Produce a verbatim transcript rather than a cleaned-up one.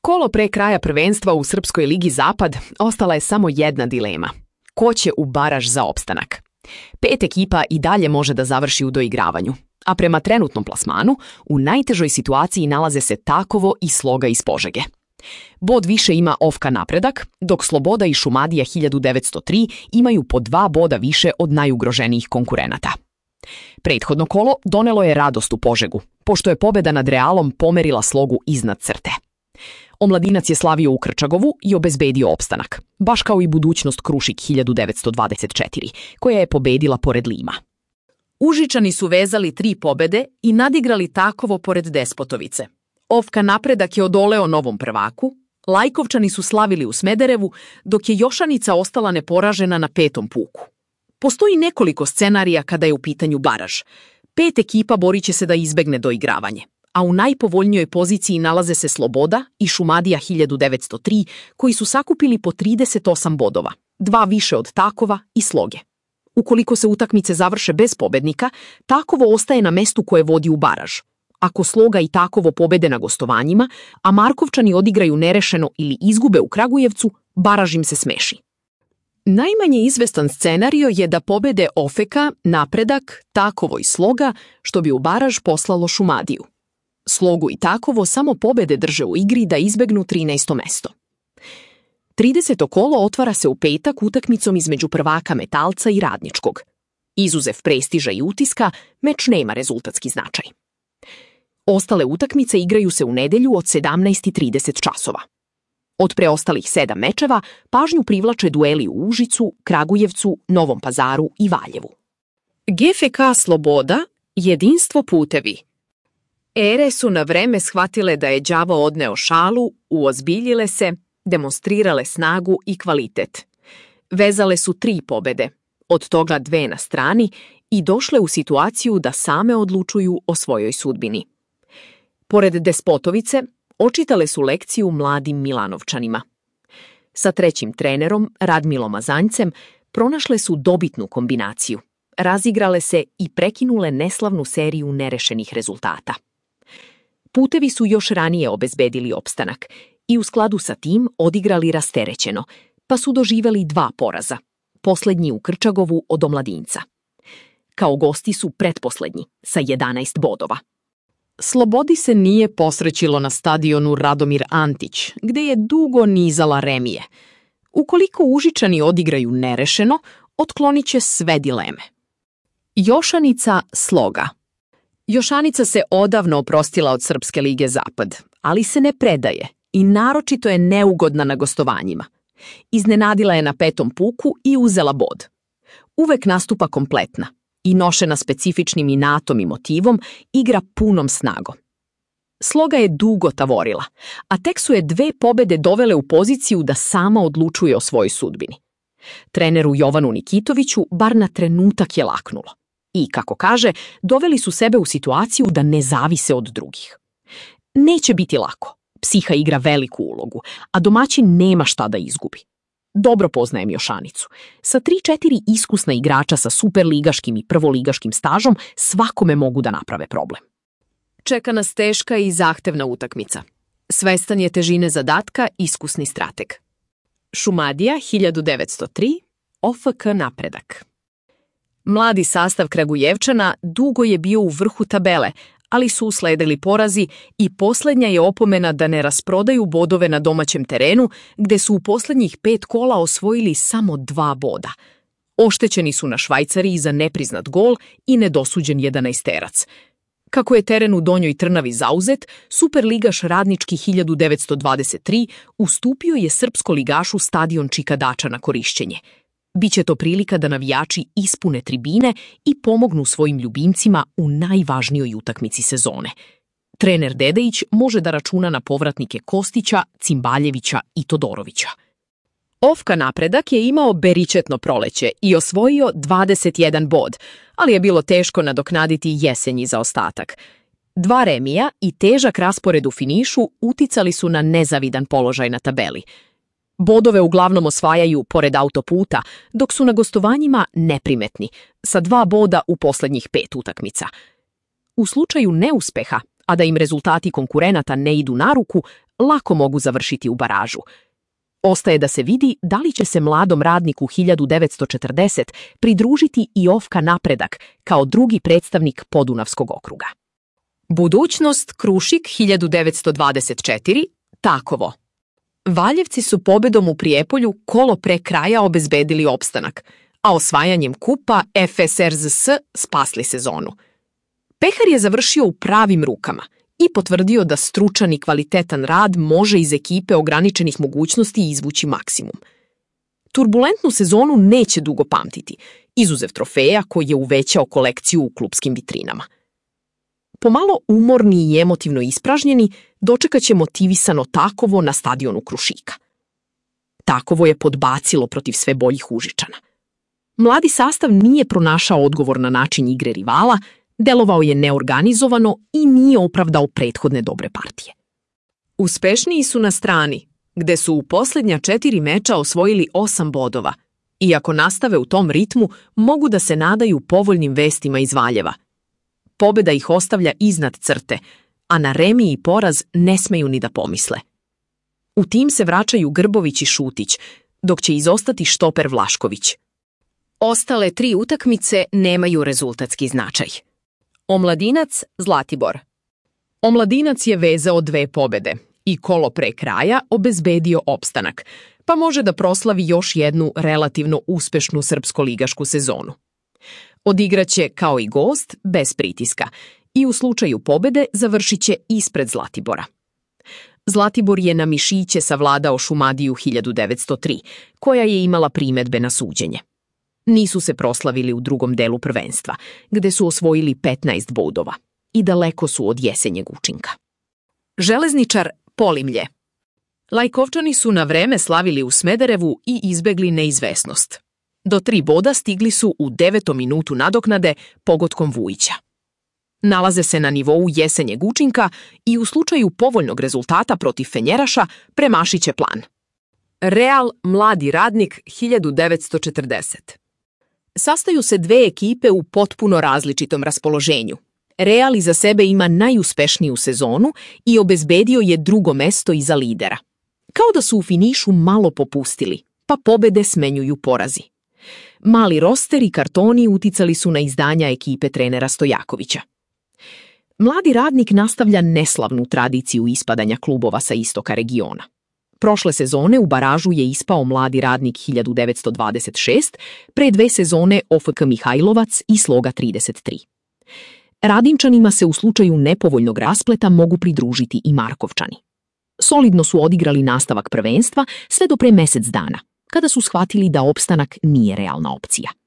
Kolo pre kraja prvenstva u Srpskoj ligi Zapad ostala je samo jedna dilema. Ko će u baraž za opstanak? Pet ekipa i dalje može da završi u doigravanju, a prema trenutnom plasmanu u najtežoj situaciji nalaze se Takovo i Sloga iz Požege. Bod više ima Ofka Napredak, dok Sloboda i Šumadija hiljadu devetsto tri imaju po dva boda više od najugroženijih konkurenata. Prethodno kolo donelo je radost u Požegu, pošto je pobeda nad Realom pomerila Slogu iznad crte. Omladinac je slavio u Krčagovu i obezbedio opstanak, baš kao i budućnost Krušik hiljadu devetsto dvadeset četiri, koja je pobedila pored Lima. Užičani su vezali tri pobede i nadigrali Takovo pored Despotovice. Ofka Napredak je odoleo novom prvaku, Lajkovčani su slavili u Smederevu, dok je Jošanica ostala neporažena na petom puku. Postoji nekoliko scenarija kada je u pitanju baraž. Pet ekipa borit će se da izbegne doigravanje, a u najpovoljnijoj poziciji nalaze se Sloboda i Šumadija hiljadu devetsto tri, koji su sakupili po trideset osam bodova, dva više od Takova i Sloge. Ukoliko se utakmice završe bez pobednika, Takovo ostaje na mestu koje vodi u baraž. Ako Sloga i Takovo pobede na gostovanjima, a Markovčani odigraju nerešeno ili izgube u Kragujevcu, baraž im se smeši. Najmanje izvestan scenario je da pobede Ofeka, Napredak, Takovo i Sloga, što bi u baraž poslalo Šumadiju. Slogu i Takovo samo pobede drže u igri da izbegnu trinaesto mesto. trideseto kolo otvara se u petak utakmicom između prvaka Metalca i Radničkog. Izuzev prestiža i utiska, meč nema rezultatski značaj. Ostale utakmice igraju se u nedelju od sedamnaest i trideset časova. Od preostalih sedam mečeva pažnju privlače dueli u Užicu, Kragujevcu, Novom Pazaru i Valjevu. G F K Sloboda, jedinstvo putevi. Ere su na vreme shvatile da je đavo odneo šalu, uozbiljile se, demonstrirale snagu i kvalitet. Vezale su tri pobede, od toga dve na strani, i došle u situaciju da same odlučuju o svojoj sudbini. Pored Despotovice, očitale su lekciju mladim Milanovčanima. Sa trećim trenerom, Radmilom Mazanjcem, pronašle su dobitnu kombinaciju. Razigrale se i prekinule neslavnu seriju nerešenih rezultata. Putevi su još ranije obezbedili opstanak i u skladu sa tim odigrali rasterećeno, pa su doživeli dva poraza, poslednji u Krčagovu od Omladinca. Kao gosti su pretposlednji, sa jedanaest bodova. Slobodi se nije posrećilo na stadionu Radomir Antić, gde je dugo nizala remije. Ukoliko Užičani odigraju nerešeno, otklonit će sve dileme. Jošanica Sloga. Jošanica se odavno oprostila od Srpske lige Zapad, ali se ne predaje i naročito je neugodna na gostovanjima. Iznenadila je na petom puku i uzela bod. Uvek nastupa kompletna i nošena specifičnim inatom i motivom, igra punom snagom. Sloga je dugo tavorila, a tek su je dve pobede dovele u poziciju da sama odlučuje o svojoj sudbini. Treneru Jovanu Nikitoviću bar na trenutak je laknulo. I, kako kaže, doveli su sebe u situaciju da ne zavise od drugih. Neće biti lako. Psiha igra veliku ulogu, a domaćin nema šta da izgubi. Dobro poznajem Jošanicu. Sa tri četiri iskusna igrača sa superligaškim i prvoligaškim stažom svakome mogu da naprave problem. Čeka nas teška i zahtevna utakmica. Svestan je težine zadatka iskusni strateg. Šumadija hiljadu devetsto tri, O F K Napredak. Mladi sastav Kragujevčana dugo je bio u vrhu tabele, ali su usledili porazi i poslednja je opomena da ne rasprodaju bodove na domaćem terenu, gde su u poslednjih pet kola osvojili samo dva boda. Oštećeni su na Švajcariji za nepriznat gol i nedosuđen jedanaesterac. Kako je teren u Donjoj Trnavi zauzet, superligaš Radnički hiljadu devetsto dvadeset tri ustupio je srpsko-ligašu stadion Čikadača na korišćenje. Biće to prilika da navijači ispune tribine i pomognu svojim ljubimcima u najvažnijoj utakmici sezone. Trener Dedejić može da računa na povratnike Kostića, Cimbaljevića i Todorovića. Ofka Napredak je imao beričetno proleće i osvojio dvadeset jedan bod, ali je bilo teško nadoknaditi jesenji zaostatak. Dva remija i težak raspored u finišu uticali su na nezavidan položaj na tabeli. Bodove uglavnom osvajaju pored autoputa, dok su na gostovanjima neprimetni, sa dva boda u poslednjih pet utakmica. U slučaju neuspeha, a da im rezultati konkurenata ne idu na ruku, lako mogu završiti u baražu. Ostaje da se vidi da li će se mladom radniku hiljadu devetsto četrdeset pridružiti i O F K Napredak kao drugi predstavnik Podunavskog okruga. Budućnost Krušik hiljadu devetsto dvadeset četiri, Takovo. Valjevci su pobedom u Prijepolju kolo pre kraja obezbedili opstanak, a osvajanjem kupa F S R Z S spasli sezonu. Pehar je završio u pravim rukama i potvrdio da stručan i kvalitetan rad može iz ekipe ograničenih mogućnosti izvući maksimum. Turbulentnu sezonu neće dugo pamtiti, izuzev trofeja koji je uvećao kolekciju u klupskim vitrinama. Pomalo umorni i emotivno ispražnjeni, dočekat će motivisano Takovo na stadionu Krušika. Takovo je podbacilo protiv sve boljih Užičana. Mladi sastav nije pronašao odgovor na način igre rivala, delovao je neorganizovano i nije opravdao prethodne dobre partije. Uspešniji su na strani, gde su u posljednja četiri meča osvojili osam bodova. I ako nastave u tom ritmu, mogu da se nadaju povoljnim vestima iz Valjeva. Pobeda ih ostavlja iznad crte, a na remi i poraz ne smeju ni da pomisle. U tim se vraćaju Grbović i Šutić, dok će izostati štoper Vlašković. Ostale tri utakmice nemaju rezultatski značaj. Omladinac Zlatibor. Omladinac je vezao dve pobede i kolo pre kraja obezbedio opstanak, pa može da proslavi još jednu relativno uspešnu srpsko-ligašku sezonu. Odigraće kao i gost bez pritiska i u slučaju pobede završit će ispred Zlatibora. Zlatibor je na mišiće savladao Šumadiju hiljadu devetsto tri, koja je imala primedbe na suđenje. Nisu se proslavili u drugom delu prvenstva, gde su osvojili petnaest bodova i daleko su od jesenjeg učinka. Železničar Polimlje. Lajkovčani su na vreme slavili u Smederevu i izbegli neizvesnost. Do tri boda stigli su u devetom minutu nadoknade pogodkom Vujića. Nalaze se na nivou jesenjeg učinka i u slučaju povoljnog rezultata protiv Fenjeraša premašit će plan. Real Mladi radnik hiljadu devetsto četrdeset. Sastaju se dve ekipe u potpuno različitom raspoloženju. Real iza sebe ima najuspešniju sezonu i obezbedio je drugo mesto iza lidera. Kao da su u finišu malo popustili, pa pobede smenjuju porazi. Mali roster i kartoni uticali su na izdanja ekipe trenera Stojakovića. Mladi radnik nastavlja neslavnu tradiciju ispadanja klubova sa istoka regiona. Prošle sezone u baražu je ispao Mladi radnik hiljadu devetsto dvadeset šest, pre dve sezone O F K Mihajlovac i Sloga trideset tri. Radinčanima se u slučaju nepovoljnog raspleta mogu pridružiti i Markovčani. Solidno su odigrali nastavak prvenstva sve do pre mesec dana, kada su shvatili da opstanak nije realna opcija.